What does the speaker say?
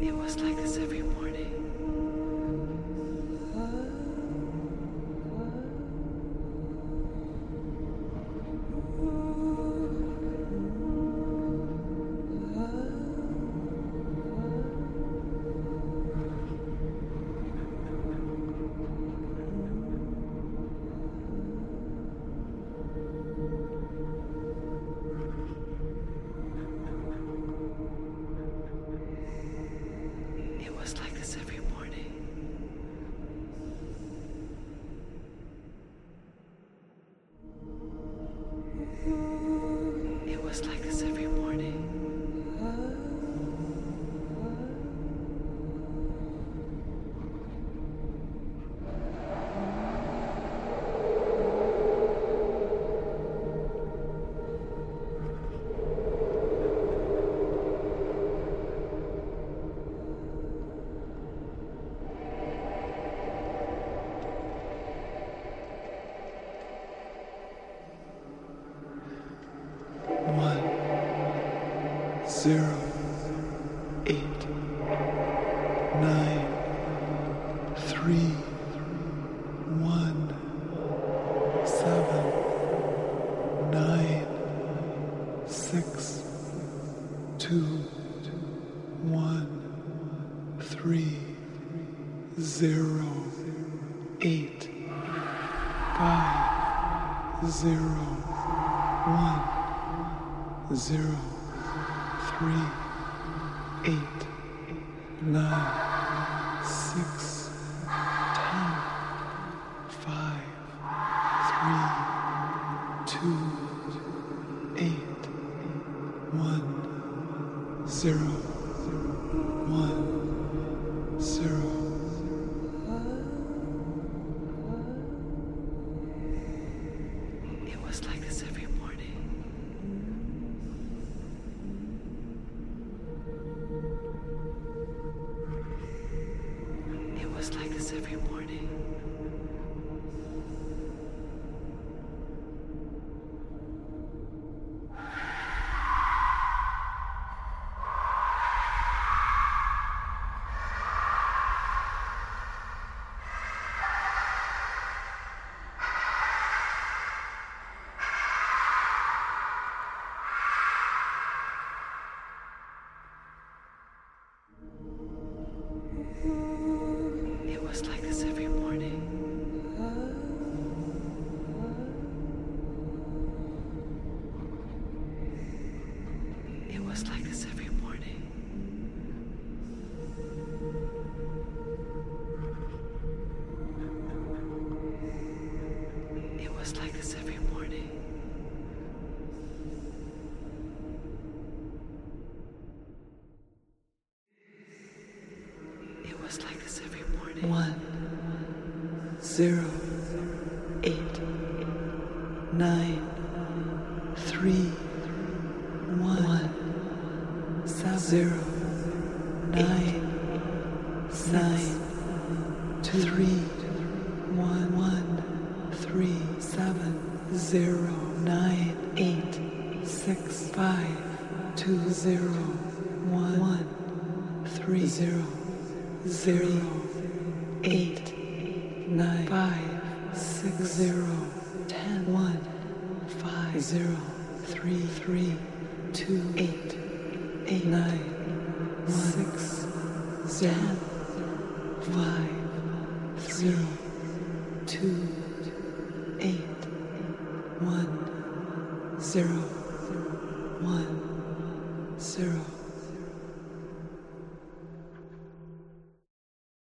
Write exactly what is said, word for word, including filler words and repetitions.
It was like this every morning. It was like this every morning. It was like this every morning. Zero, eight, nine, three, one, seven, nine, six, two, one, three, zero, eight, five, zero, one, zero. Three, eight, nine, six, ten, five, three, two, eight, one, zero, one, zero. It was like this every morning. It was like this every morning. It was like this every morning. It was like this every morning. It was like this every morning. It was like this every morning. One, zero, eight, nine, three, one, seven, zero, nine, nine, two, three, one, one, three, seven, zero, nine, eight, six, five, two, zero, one, one, three, zero. Zero, eight, nine, five, six, zero, ten, one, five, zero, three, three, two, eight, eight, nine, one, six, ten, five, zero, two, eight, one, zero, one, zero.